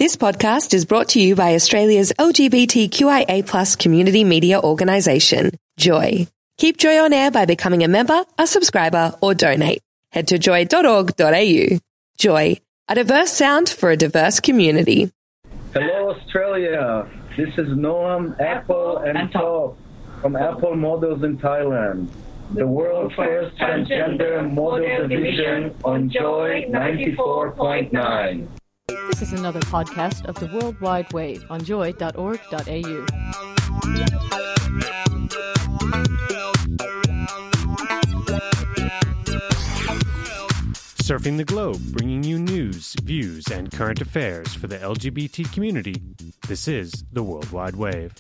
This podcast is brought to you by Australia's LGBTQIA+ community media organisation, Joy. Keep Joy on air by becoming a member, a subscriber, or donate. Head to joy.org.au. Joy, a diverse sound for a diverse community. Hello, Australia. This is Noam, Apple and Top from Apple Models in Thailand. The world's first transgender model division on Joy 94.9. This is another podcast of the World Wide Wave on joy.org.au. Surfing the globe, bringing you news, views, and current affairs for the LGBT community. This is the World Wide Wave.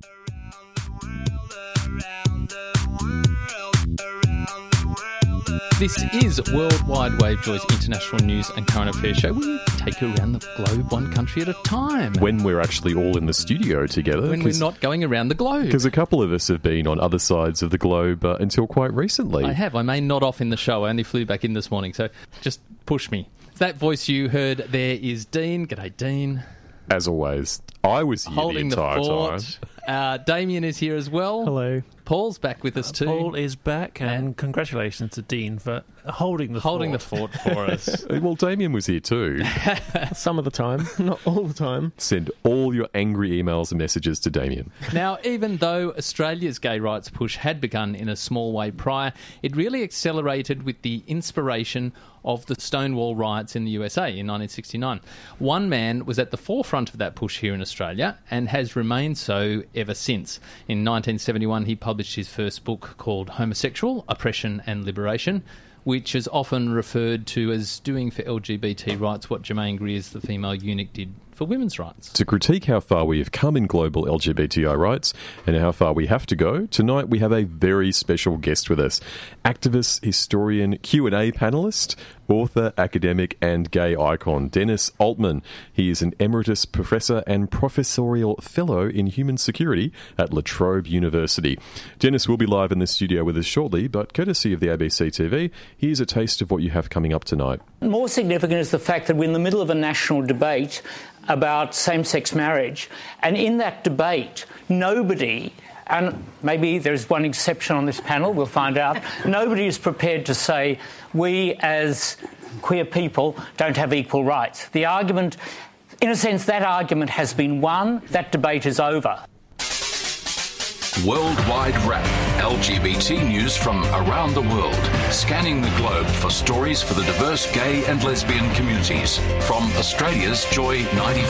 This is World Wide Wave, Joy's international news and current affairs show. We take you around the globe one country at a time. When we're actually all in the studio together. When we're not going around the globe. Because a couple of us have been on other sides of the globe until quite recently. I have. I may nod off in the show. I only flew back in this morning, so just push me. That voice you heard there is Dean. G'day, Dean. As always, I was here holding the entire time. Damien is here as well. Hello. Paul's back with us too. Paul is back, and congratulations to Dean for holding the fort for us. Well, Damien was here too. Some of the time, not all the time. Send all your angry emails and messages to Damien. Now, even though Australia's gay rights push had begun in a small way prior, it really accelerated with the inspiration of the Stonewall riots in the USA in 1969. One man was at the forefront of that push here in Australia and has remained so ever since. In 1971, he published his first book called Homosexual, Oppression and Liberation, which is often referred to as doing for LGBT rights what Germaine Greer's The Female Eunuch did for women's rights. To critique how far we have come in global LGBTI rights and how far we have to go, tonight we have a very special guest with us. Activist, historian, Q&A panellist, author, academic and gay icon, Dennis Altman. He is an emeritus professor and professorial fellow in human security at La Trobe University. Dennis will be live in the studio with us shortly, but courtesy of the ABC TV, here's a taste of what you have coming up tonight. More significant is the fact that we're in the middle of a national debate about same-sex marriage, and in that debate, nobody, and maybe there's one exception on this panel, we'll find out, nobody is prepared to say we as queer people don't have equal rights. The argument, in a sense, that argument has been won, that debate is over. Worldwide Wrap, LGBT news from around the world, scanning the globe for stories for the diverse gay and lesbian communities. From Australia's Joy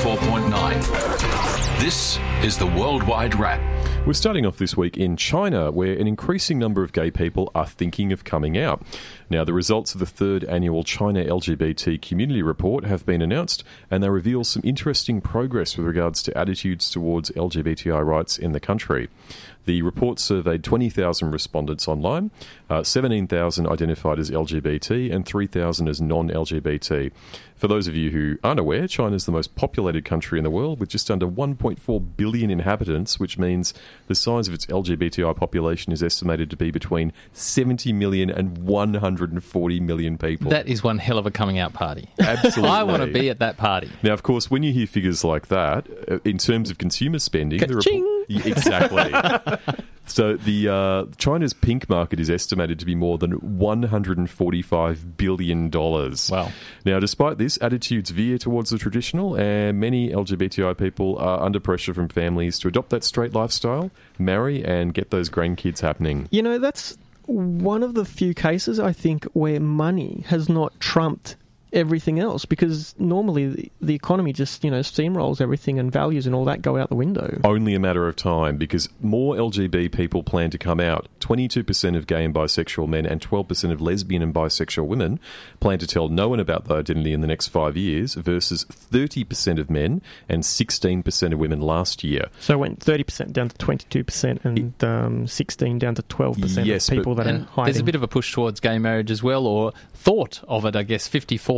94.9. This is the Worldwide Wrap. We're starting off this week in China, where an increasing number of gay people are thinking of coming out. Now, the results of the third annual China LGBT Community Report have been announced, and they reveal some interesting progress with regards to attitudes towards LGBTI rights in the country. The report surveyed 20,000 respondents online, 17,000 identified as LGBT and 3,000 as non-LGBT. For those of you who aren't aware, China is the most populated country in the world with just under 1.4 billion inhabitants, which means the size of its LGBTI population is estimated to be between 70 million and 140 million people. That is one hell of a coming out party. Absolutely. I want to be at that party. Now, of course, when you hear figures like that, in terms of consumer spending... Exactly. So China's pink market is estimated to be more than $145 billion. Wow. Now, despite this, attitudes veer towards the traditional, and many LGBTI people are under pressure from families to adopt that straight lifestyle, marry, and get those grandkids happening. You know, that's one of the few cases, I think, where money has not trumped everything else, because normally the economy just, steamrolls everything and values and all that go out the window. Only a matter of time, because more LGBT people plan to come out. 22% of gay and bisexual men and 12% of lesbian and bisexual women plan to tell no one about their identity in the next 5 years, versus 30% of men and 16% of women last year. So it went 30% down to 22% and 16 down to 12% of people that are hiding. There's a bit of a push towards gay marriage as well, or thought of it, I guess. 54%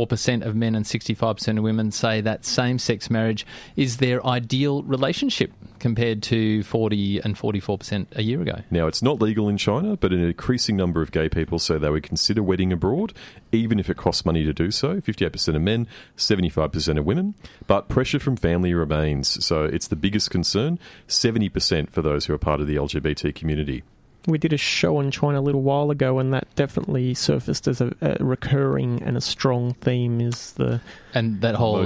44% of men and 65% of women say that same-sex marriage is their ideal relationship, compared to 40 and 44% a year ago. Now, it's not legal in China, but an increasing number of gay people say they would consider wedding abroad, even if it costs money to do so. 58% of men, 75% of women. But pressure from family remains. So it's the biggest concern, 70% for those who are part of the LGBT community. We did a show on China a little while ago, and that definitely surfaced as a recurring and a strong theme. And that whole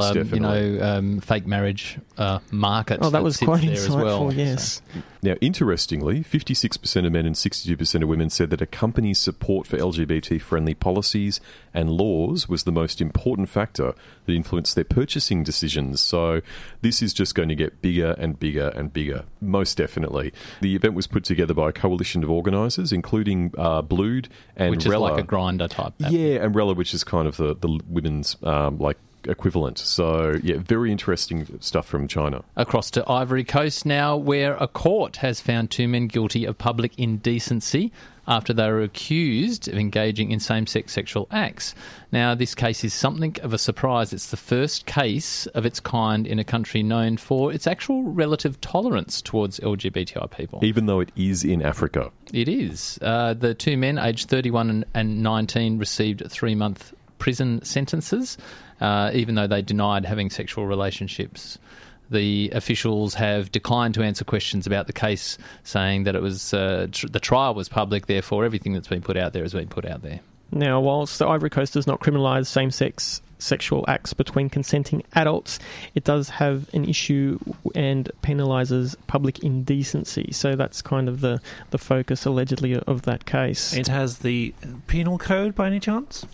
fake marriage market. Oh, that was quite there insightful. As well. Yes. So. Now, interestingly, 56% of men and 62% of women said that a company's support for LGBT-friendly policies and laws was the most important factor that influenced their purchasing decisions. So this is just going to get bigger and bigger and bigger, most definitely. The event was put together by a coalition of organisers, including Blued and Which Rella. Is like a Grindr type app. Yeah, and Rella, which is kind of the women's equivalent. So, yeah, very interesting stuff from China. Across to Ivory Coast now, where a court has found 2 men guilty of public indecency after they were accused of engaging in same-sex sexual acts. Now, this case is something of a surprise. It's the first case of its kind in a country known for its actual relative tolerance towards LGBTI people. Even though it is in Africa. It is. The 2 men, aged 31 and 19, received 3-month prison sentences, even though they denied having sexual relationships. The officials have declined to answer questions about the case, saying that it was the trial was public, therefore everything that's been put out there has been put out there. Now, whilst the Ivory Coast does not criminalise same-sex sexual acts between consenting adults, it does have an issue and penalises public indecency. So that's kind of the focus, allegedly, of that case. It has the penal code, by any chance?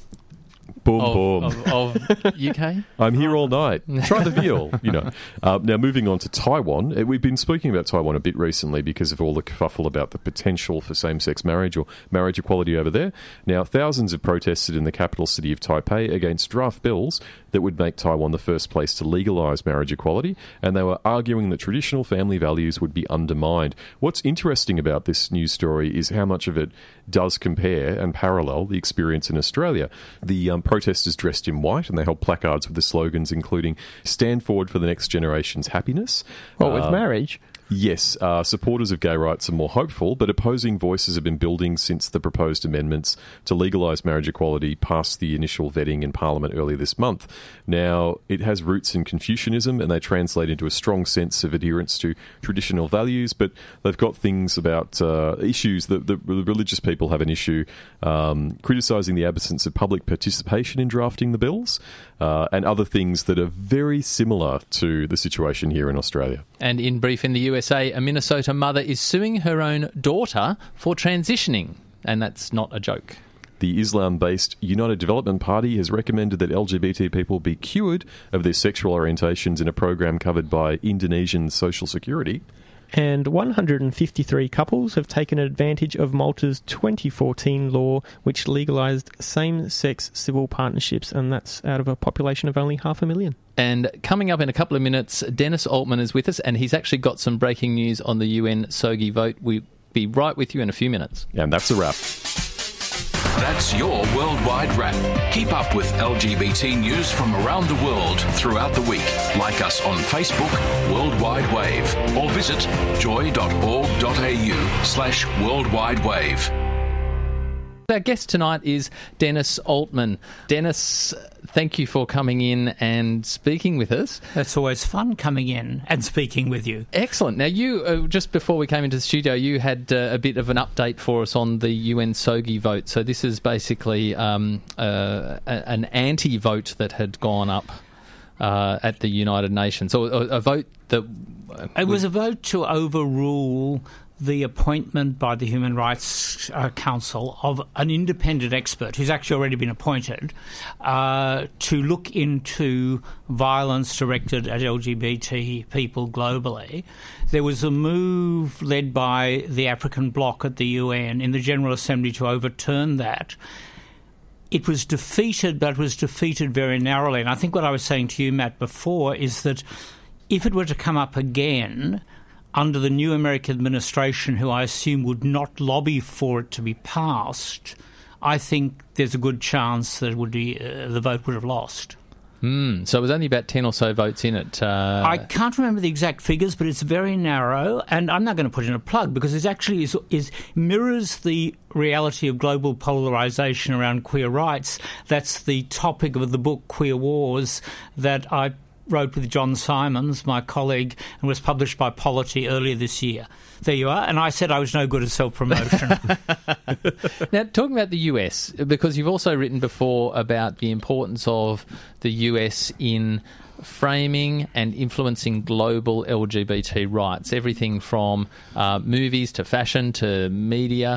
Boom. Of UK? I'm here all night. Try the veal, Now, moving on to Taiwan. We've been speaking about Taiwan a bit recently because of all the kerfuffle about the potential for same-sex marriage or marriage equality over there. Now, thousands have protested in the capital city of Taipei against draft bills that would make Taiwan the first place to legalise marriage equality, and they were arguing that traditional family values would be undermined. What's interesting about this news story is how much of it does compare and parallel the experience in Australia. The protesters dressed in white, and they held placards with the slogans including "Stand forward for the next generation's happiness." With marriage? Yes, supporters of gay rights are more hopeful, but opposing voices have been building since the proposed amendments to legalise marriage equality passed the initial vetting in Parliament earlier this month. Now, it has roots in Confucianism, and they translate into a strong sense of adherence to traditional values, but they've got things about issues that the religious people have an issue criticising the absence of public participation in drafting the bills, and other things that are very similar to the situation here in Australia. And in brief, in the USA, a Minnesota mother is suing her own daughter for transitioning, and that's not a joke. The Islam-based United Development Party has recommended that LGBT people be cured of their sexual orientations in a program covered by Indonesian Social Security. And 153 couples have taken advantage of Malta's 2014 law, which legalised same-sex civil partnerships, and that's out of a population of only 500,000. And coming up in a couple of minutes, Dennis Altman is with us, and he's actually got some breaking news on the UN SOGI vote. We'll be right with you in a few minutes. And that's a wrap. That's your Worldwide Wrap. Keep up with LGBT news from around the world throughout the week. Like us on Facebook, Worldwide Wave, or visit joy.org.au/worldwidewave. Our guest tonight is Dennis Altman. Dennis, thank you for coming in and speaking with us. It's always fun coming in and speaking with you. Excellent. Now, you, just before we came into the studio, you had a bit of an update for us on the UN SOGI vote. So this is basically an anti-vote that had gone up at the United Nations. So a vote that... It was a vote to overrule the appointment by the Human Rights Council of an independent expert who's actually already been appointed to look into violence directed at LGBT people globally. There was a move led by the African bloc at the UN in the General Assembly to overturn that. It was defeated, but it was defeated very narrowly. And I think what I was saying to you, Matt, before is that if it were to come up again under the new American administration, who I assume would not lobby for it to be passed, I think there's a good chance that it would be the vote would have lost. So it was only about 10 or so votes in it. I can't remember the exact figures, but it's very narrow, and I'm not going to put in a plug because it actually mirrors the reality of global polarisation around queer rights. That's the topic of the book Queer Wars that I wrote with John Simons, my colleague, and was published by Polity earlier this year. There you are. And I said I was no good at self-promotion. Now, talking about the US, because you've also written before about the importance of the US in framing and influencing global LGBT rights, everything from movies to fashion to media.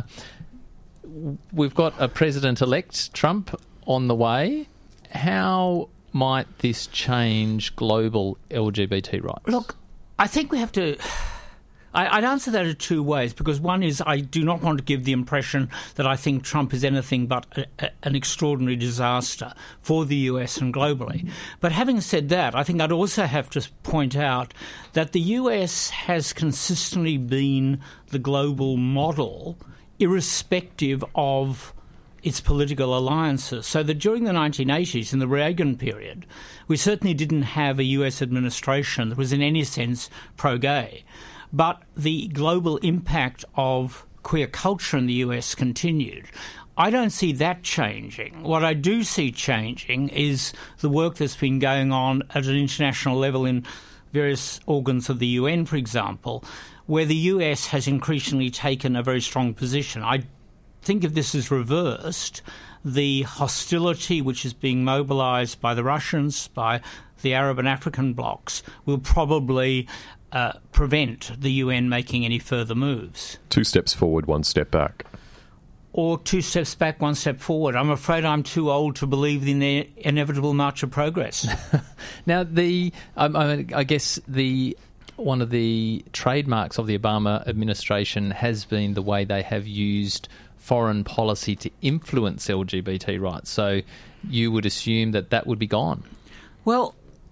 We've got a president-elect, Trump, on the way. How might this change global LGBT rights? Look, I think we have to... I'd answer that in two ways, because one is I do not want to give the impression that I think Trump is anything but an extraordinary disaster for the US and globally. But having said that, I think I'd also have to point out that the US has consistently been the global model, irrespective of its political alliances. So that during the 1980s, in the Reagan period, we certainly didn't have a US administration that was in any sense pro-gay. But the global impact of queer culture in the US continued. I don't see that changing. What I do see changing is the work that's been going on at an international level in various organs of the UN, for example, where the US has increasingly taken a very strong position. I think if this is reversed, the hostility which is being mobilised by the Russians, by the Arab and African blocs, will probably prevent the UN making any further moves. 2 steps forward, 1 step back. Or 2 steps back, 1 step forward. I'm afraid I'm too old to believe in the inevitable march of progress. Now, I guess one of the trademarks of the Obama administration has been the way they have used foreign policy to influence LGBT rights. So you would assume that that would be gone. Well,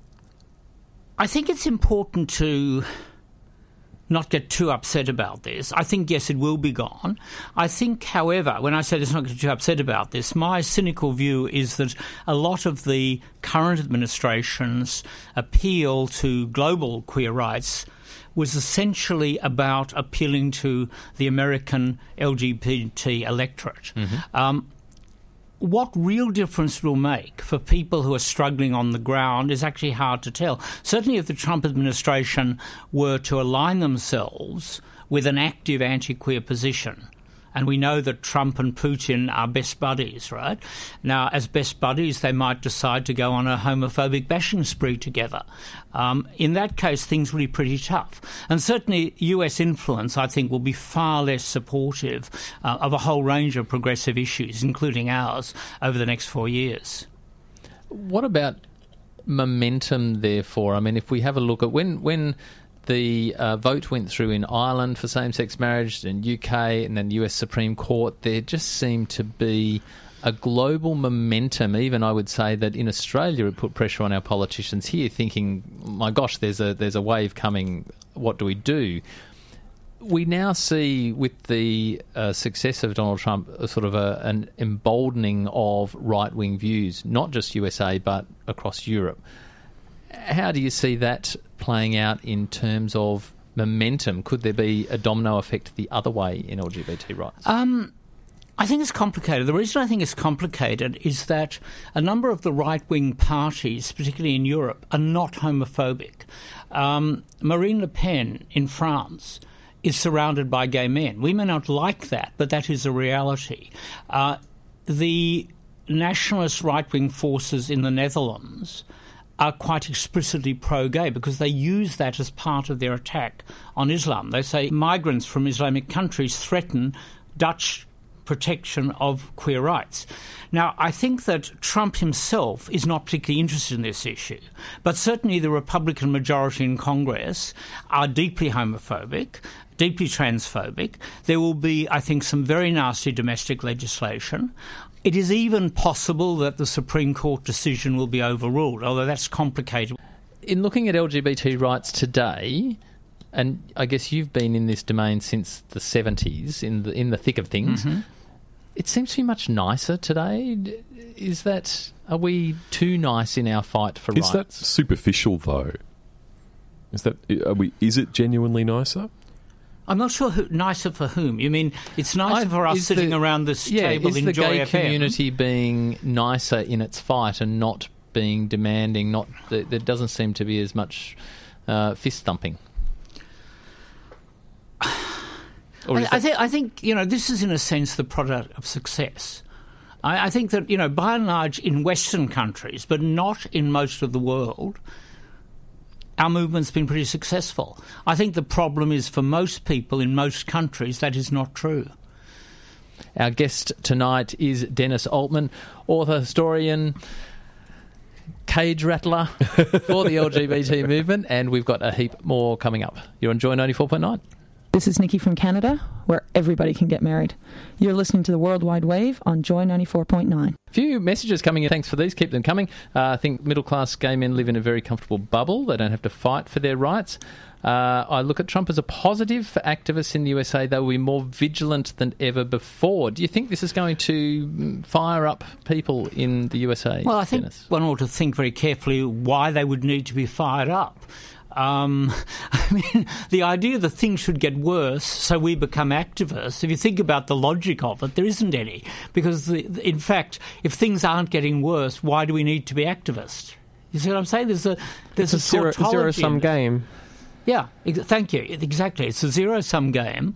I think it's important to not get too upset about this. I think, yes, it will be gone. I think, however, when I say let's not get too upset about this, my cynical view is that a lot of the current administration's appeal to global queer rights was essentially about appealing to the American LGBT electorate. Mm-hmm. What real difference it will make for people who are struggling on the ground is actually hard to tell. Certainly if the Trump administration were to align themselves with an active anti-queer position, and we know that Trump and Putin are best buddies, right? Now, as best buddies, they might decide to go on a homophobic bashing spree together. In that case, things will be pretty tough. And certainly US influence, I think, will be far less supportive of a whole range of progressive issues, including ours, over the next 4 years. What about momentum, therefore? I mean, if we have a look at when the vote went through in Ireland for same-sex marriage, in UK, and then the US Supreme Court, there just seemed to be a global momentum. Even I would say that in Australia it put pressure on our politicians here, thinking, my gosh, there's a wave coming, what do we do? We now see with the success of Donald Trump sort of an emboldening of right-wing views, not just USA but across Europe. How do you see that playing out in terms of momentum? Could there be a domino effect the other way in LGBT rights? I think it's complicated. The reason I think it's complicated is that a number of the right-wing parties, particularly in Europe, are not homophobic. Marine Le Pen in France is surrounded by gay men. We may not like that, but that is a reality. The nationalist right-wing forces in the Netherlands are quite explicitly pro-gay because they use that as part of their attack on Islam. They say migrants from Islamic countries threaten Dutch protection of queer rights. Now, I think that Trump himself is not particularly interested in this issue, but certainly the Republican majority in Congress are deeply homophobic, deeply transphobic. There will be, I think, some very nasty domestic legislation. It is even possible that the Supreme Court decision will be overruled, although that's complicated. In looking at LGBT rights today, and I guess you've been in this domain since the 70s, in the thick of things, mm-hmm. It seems to be much nicer today. Are we too nice in our fight for rights? Is that superficial, though? Is it genuinely nicer? I'm not sure nicer for whom. You mean it's nicer for us sitting around this table in Joy FM? Is the gay community being nicer in its fight and not being demanding? There doesn't seem to be as much fist thumping. I think this is in a sense the product of success. I think that by and large in Western countries, but not in most of the world, our movement's been pretty successful. I think the problem is for most people in most countries that is not true. Our guest tonight is Dennis Altman, author, historian, cage rattler for the LGBT movement, and we've got a heap more coming up. You're on Joy 94.9. This is Nikki from Canada, where everybody can get married. You're listening to the World Wide Wave on Joy 94.9. A few messages coming in. Thanks for these. Keep them coming. I think middle-class gay men live in a very comfortable bubble. They don't have to fight for their rights. I look at Trump as a positive for activists in the USA. They will be more vigilant than ever before. Do you think this is going to fire up people in the USA? Well, I think Dennis? One ought to think very carefully why they would need to be fired up. The idea that things should get worse so we become activists, if you think about the logic of it, there isn't any. Because, in fact, if things aren't getting worse, why do we need to be activists? You see what I'm saying? There's a zero-sum game. Yeah, thank you. Exactly. It's a zero-sum game.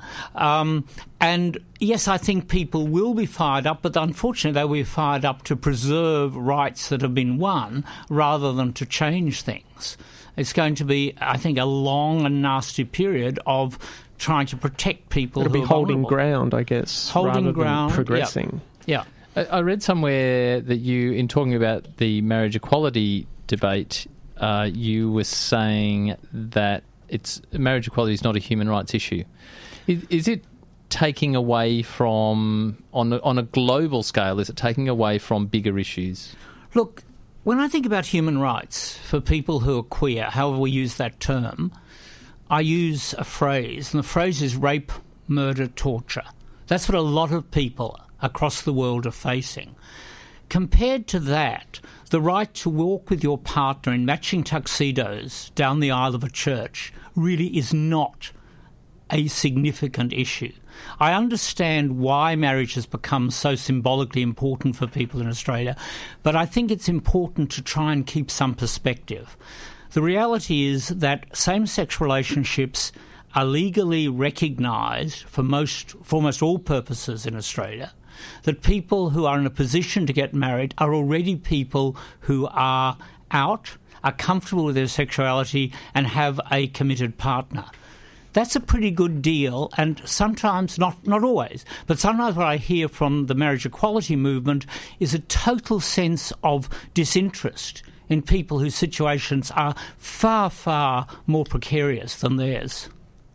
And, yes, I think people will be fired up, but unfortunately they will be fired up to preserve rights that have been won rather than to change things. It's going to be, I think, a long and nasty period of trying to protect people It'll who be are holding vulnerable. ground, I guess, rather than progressing. Yeah. I read somewhere that you, in talking about the marriage equality debate, you were saying that marriage equality is not a human rights issue. Is it taking away from, on a global scale, is it taking away from bigger issues? Look, when I think about human rights for people who are queer, however we use that term, I use a phrase, and the phrase is rape, murder, torture. That's what a lot of people across the world are facing. Compared to that, the right to walk with your partner in matching tuxedos down the aisle of a church really is not a significant issue. I understand why marriage has become so symbolically important for people in Australia, but I think it's important to try and keep some perspective. The reality is that same-sex relationships are legally recognised for almost all purposes in Australia, that people who are in a position to get married are already people who are out, are comfortable with their sexuality and have a committed partner. That's a pretty good deal, and sometimes, not always, but sometimes what I hear from the marriage equality movement is a total sense of disinterest in people whose situations are far, far more precarious than theirs.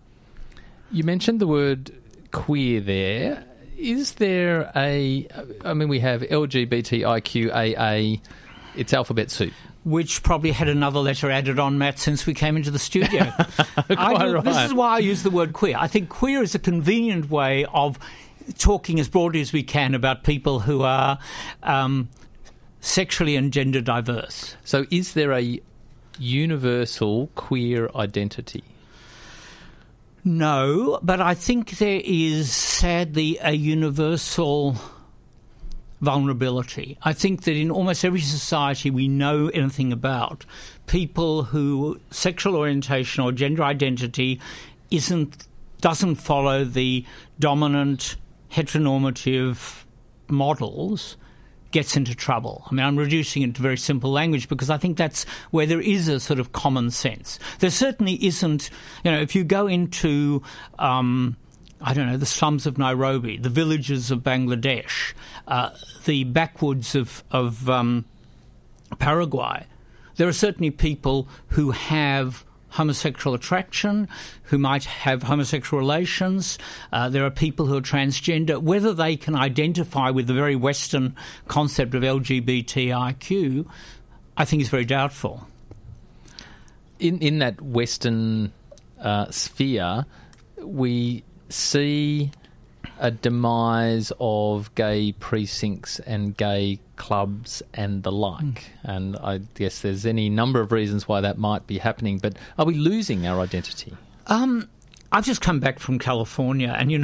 You mentioned the word queer there. Is there we have LGBTIQAA, it's alphabet soup. Which probably had another letter added on, Matt, since we came into the studio. Right. This is why I use the word queer. I think queer is a convenient way of talking as broadly as we can about people who are sexually and gender diverse. So is there a universal queer identity? No, but I think there is, sadly, a universal vulnerability. I think that in almost every society we know anything about, people who sexual orientation or gender identity doesn't follow the dominant heteronormative models gets into trouble. I mean, I'm reducing it to very simple language because I think that's where there is a sort of common sense. There certainly isn't, if you go into the slums of Nairobi, the villages of Bangladesh, the backwoods of Paraguay, there are certainly people who have homosexual attraction, who might have homosexual relations. There are people who are transgender. Whether they can identify with the very Western concept of LGBTIQ, I think is very doubtful. In that Western sphere, we see a demise of gay precincts and gay clubs and the like. And I guess there's any number of reasons why that might be happening, but are we losing our identity? I've just come back from California, and, you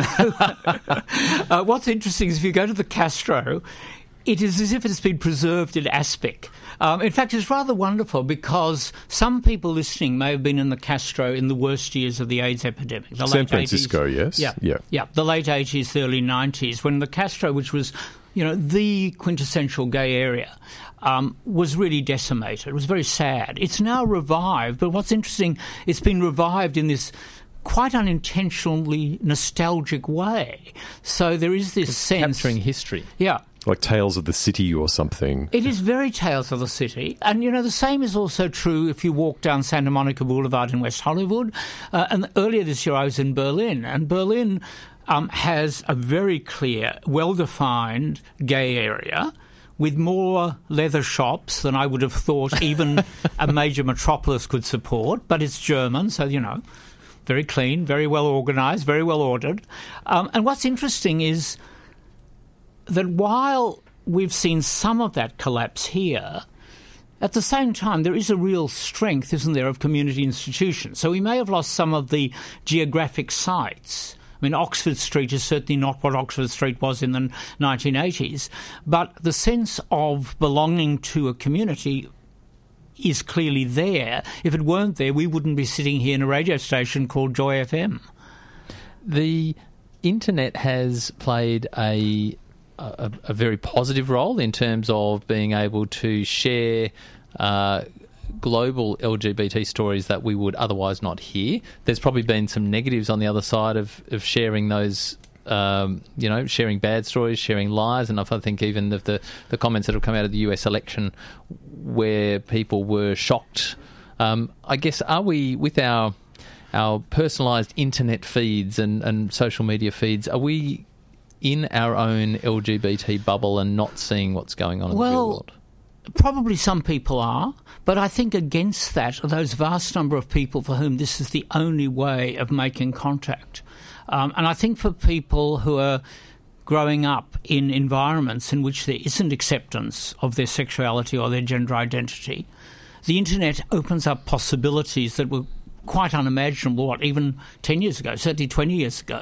know, what's interesting is if you go to the Castro, it is as if it's been preserved in aspic. In fact, it's rather wonderful because some people listening may have been in the Castro in the worst years of the AIDS epidemic. The San Francisco, 80s. yes. Yeah, the late 80s, the early 90s, when the Castro, which was, you know, the quintessential gay area, was really decimated. It was very sad. It's now revived, but what's interesting, it's been revived in this quite unintentionally nostalgic way. So there is this sense... Capturing history. Yeah. Like Tales of the City or something. It is very Tales of the City. And, you know, the same is also true if you walk down Santa Monica Boulevard in West Hollywood. And earlier this year I was in Berlin, and Berlin has a very clear, well-defined gay area with more leather shops than I would have thought even a major metropolis could support. But it's German, so, you know, very clean, very well organised, very well ordered. And what's interesting is that while we've seen some of that collapse here, at the same time there is a real strength, isn't there, of community institutions. So we may have lost some of the geographic sites. I mean, Oxford Street is certainly not what Oxford Street was in the 1980s, but the sense of belonging to a community is clearly there. If it weren't there, we wouldn't be sitting here in a radio station called Joy FM. The internet has played a very positive role in terms of being able to share global LGBT stories that we would otherwise not hear. There's probably been some negatives on the other side of sharing those, sharing bad stories, sharing lies, and I think even of the comments that have come out of the US election where people were shocked. I guess, are we, with our personalised internet feeds and social media feeds, are we in our own LGBT bubble and not seeing what's going on in the real world? Probably some people are, but I think against that are those vast number of people for whom this is the only way of making contact. And I think for people who are growing up in environments in which there isn't acceptance of their sexuality or their gender identity, the internet opens up possibilities that were quite unimaginable, even 10 years ago, certainly 20 years ago.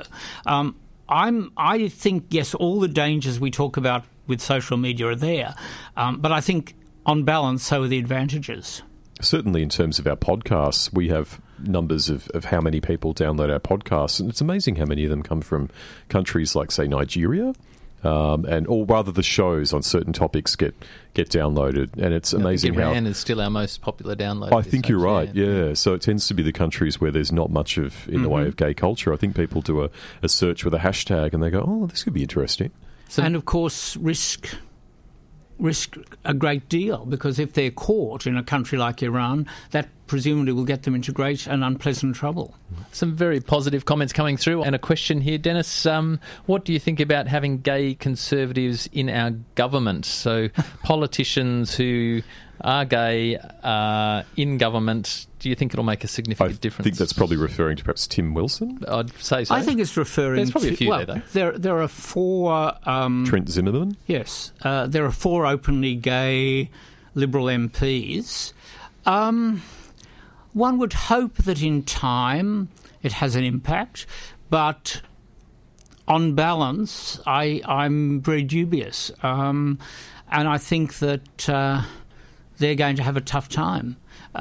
I think, yes, all the dangers we talk about with social media are there, but I think on balance, so are the advantages. Certainly in terms of our podcasts, we have numbers of how many people download our podcasts, and it's amazing how many of them come from countries like, say, Nigeria, or rather the shows on certain topics get downloaded, and it's amazing how... Iran is still our most popular download. I think you're right, yeah. So it tends to be the countries where there's not much of in the way of gay culture. I think people do a search with a hashtag and they go, oh, this could be interesting. And, of course, risk a great deal, because if they're caught in a country like Iran, that presumably will get them into great and unpleasant trouble. Some very positive comments coming through. And a question here, Dennis, what do you think about having gay conservatives in our government? So politicians who are gay in government, do you think it'll make a significant difference? I think that's probably referring to perhaps Tim Wilson. I'd say so. I think it's referring There's probably to... a few there, though. There are four... Trent Zimmerman? Yes. There are four openly gay Liberal MPs. One would hope that in time it has an impact, but on balance, I'm very dubious. And I think that they're going to have a tough time.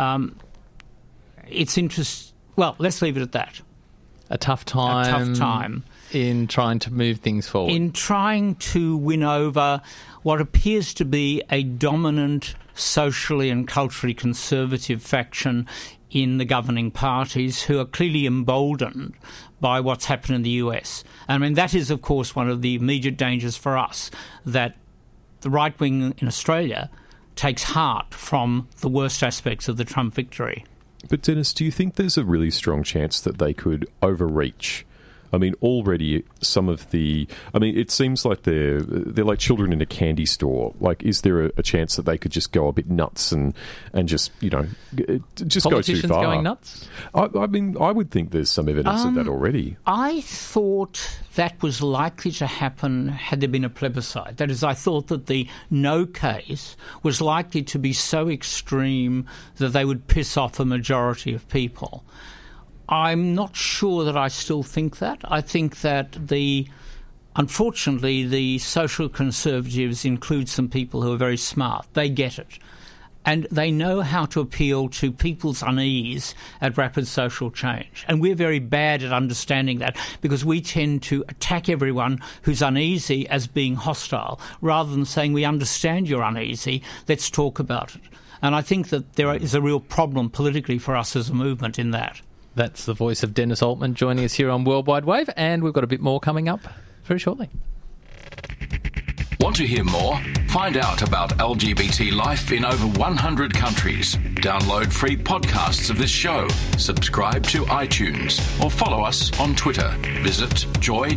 It's interesting. Well, let's leave it at that. A tough time in trying to move things forward. In trying to win over what appears to be a dominant socially and culturally conservative faction in the governing parties who are clearly emboldened by what's happened in the US. I mean, that is, of course, one of the immediate dangers for us, that the right wing in Australia takes heart from the worst aspects of the Trump victory. But Dennis, do you think there's a really strong chance that they could overreach I mean, already some of the... I mean, it seems like they're like children in a candy store. Like, is there a chance that they could just go a bit nuts and just, just go too far? Politicians going nuts? I mean, I would think there's some evidence of that already. I thought that was likely to happen had there been a plebiscite. That is, I thought that the no case was likely to be so extreme that they would piss off a majority of people. I'm not sure that I still think that. I think that unfortunately, the social conservatives include some people who are very smart. They get it. And they know how to appeal to people's unease at rapid social change. And we're very bad at understanding that because we tend to attack everyone who's uneasy as being hostile rather than saying, we understand you're uneasy, let's talk about it. And I think that there is a real problem politically for us as a movement in that. That's the voice of Dennis Altman joining us here on Worldwide Wave, and we've got a bit more coming up very shortly. Want to hear more? Find out about LGBT life in over 100 countries. Download free podcasts of this show. Subscribe to iTunes or follow us on Twitter. Visit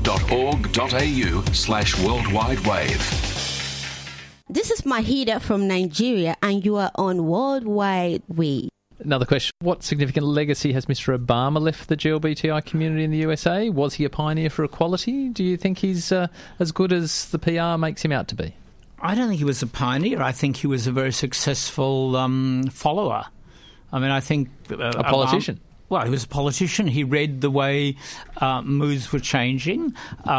joy.org.au/worldwidewave. This is Mahida from Nigeria, and you are on Worldwide Wave. Another question. What significant legacy has Mr. Obama left for the GLBTI community in the USA? Was he a pioneer for equality? Do you think he's as good as the PR makes him out to be? I don't think he was a pioneer. I think he was a very successful follower. I mean, I think... a politician. Well, he was a politician. He read the way moods were changing.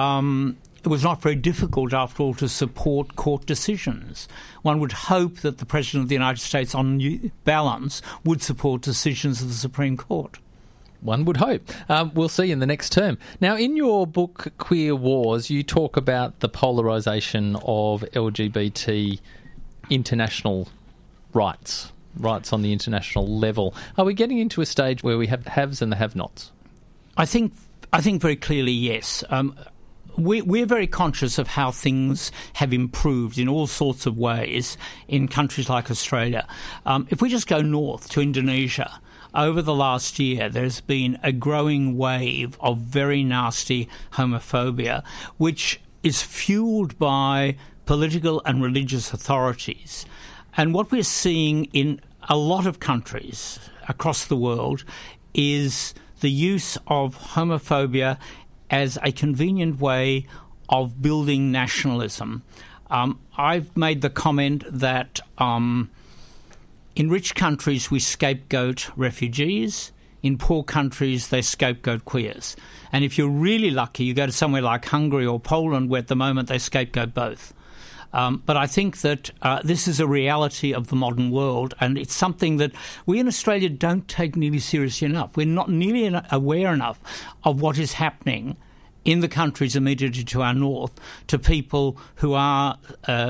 It was not very difficult, after all, to support court decisions. One would hope that the President of the United States, on balance, would support decisions of the Supreme Court. One would hope. We'll see in the next term. Now, in your book, Queer Wars, you talk about the polarisation of LGBT international rights on the international level. Are we getting into a stage where we have the haves and the have-nots? I think very clearly, yes. We're very conscious of how things have improved in all sorts of ways in countries like Australia. If we just go north to Indonesia, over the last year there's been a growing wave of very nasty homophobia, which is fuelled by political and religious authorities. And what we're seeing in a lot of countries across the world is the use of homophobia as a convenient way of building nationalism. I've made the comment that in rich countries we scapegoat refugees, in poor countries they scapegoat queers. And if you're really lucky, you go to somewhere like Hungary or Poland, where at the moment they scapegoat both. But I think that this is a reality of the modern world, and it's something that we in Australia don't take nearly seriously enough. We're not nearly aware enough of what is happening in the countries immediately to our north to people who are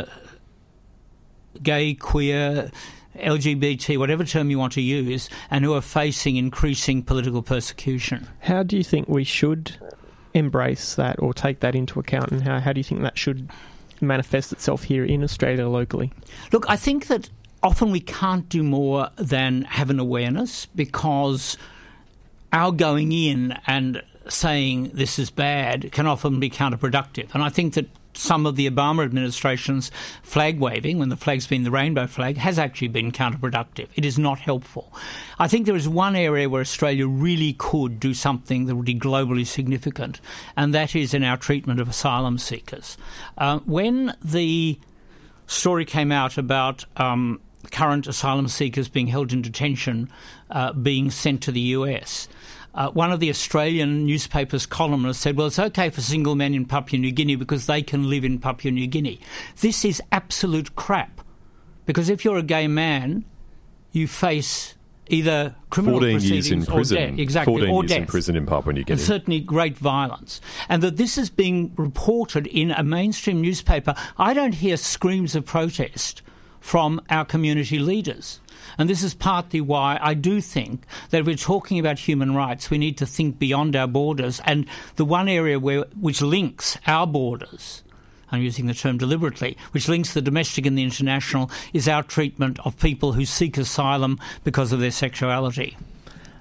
gay, queer, LGBT, whatever term you want to use, and who are facing increasing political persecution. How do you think we should embrace that or take that into account, and how do you think that should manifest itself here in Australia locally? Look, I think that often we can't do more than have an awareness, because our going in and saying this is bad can often be counterproductive. And I think that some of the Obama administration's flag waving, when the flag's been the rainbow flag, has actually been counterproductive. It is not helpful. I think there is one area where Australia really could do something that would be globally significant, and that is in our treatment of asylum seekers. When the story came out about current asylum seekers being held in detention, being sent to the US, one of the Australian newspapers' columnists said, well, it's okay for single men in Papua New Guinea because they can live in Papua New Guinea. This is absolute crap, because if you're a gay man, you face either criminal 14 proceedings years in prison. or death. Exactly, 14 or years death. in prison in Papua New Guinea. And certainly great violence. And that this is being reported in a mainstream newspaper. I don't hear screams of protest from our community leaders. And this is partly why I do think that if we're talking about human rights, we need to think beyond our borders. And the one area which links our borders, I'm using the term deliberately, which links the domestic and the international, is our treatment of people who seek asylum because of their sexuality.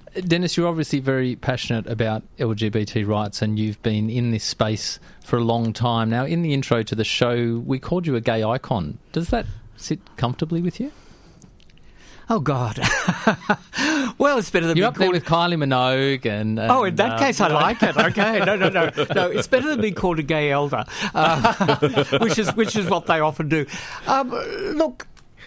Dennis, you're obviously very passionate about LGBT rights and you've been in this space for a long time. Now, in the intro to the show, we called you a gay icon. Does that sit comfortably with you? Oh, God. Well, it's better than You're being up there with Kylie Minogue and... oh, in that case, I like it. Okay, no. No, it's better than being called a gay elder, which is what they often do. Look,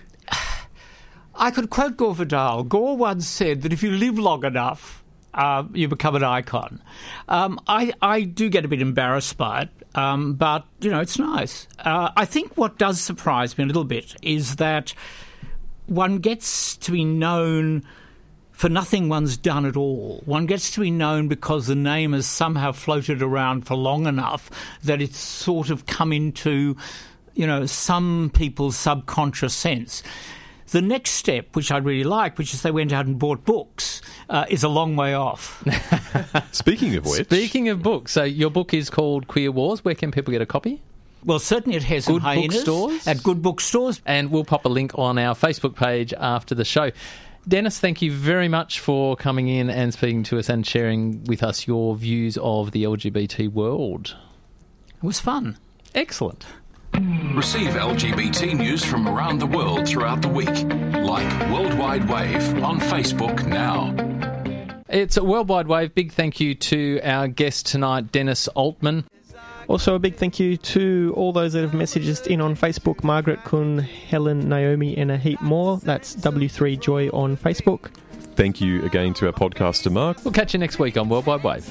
I could quote Gore Vidal. Gore once said that if you live long enough, you become an icon. I do get a bit embarrassed by it, but, it's nice. I think what does surprise me a little bit is that one gets to be known for nothing one's done at all. One gets to be known because the name has somehow floated around for long enough that it's sort of come into, some people's subconscious sense. The next step, which I really like, which is they went out and bought books, is a long way off. Speaking of which... Speaking of books, so your book is called Queer Wars. Where can people get a copy? Well, certainly at Hares and Hyenas. Bookstores? At good bookstores. And we'll pop a link on our Facebook page after the show. Dennis, thank you very much for coming in and speaking to us and sharing with us your views of the LGBT world. It was fun. Excellent. Receive LGBT news from around the world throughout the week. Like Worldwide Wave on Facebook now. It's a Worldwide Wave. Big thank you to our guest tonight, Dennis Altman. Also, a big thank you to all those that have messaged us in on Facebook, Margaret, Kun, Helen, Naomi, and a heap more. That's W3Joy on Facebook. Thank you again to our podcaster, Mark. We'll catch you next week on Worldwide Wave.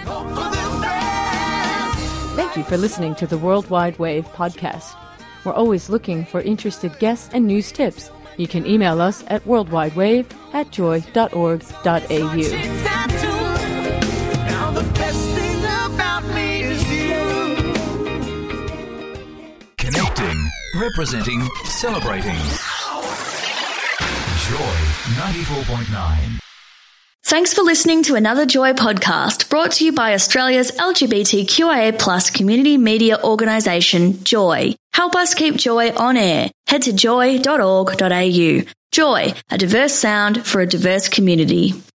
Thank you for listening to the Worldwide Wave podcast. We're always looking for interested guests and news tips. You can email us at worldwidewave@joy.org.au. Connecting, representing, celebrating. Joy 94.9. Thanks for listening to another Joy podcast brought to you by Australia's LGBTQIA+ community media organisation, Joy. Help us keep Joy on air. Head to joy.org.au. Joy, a diverse sound for a diverse community.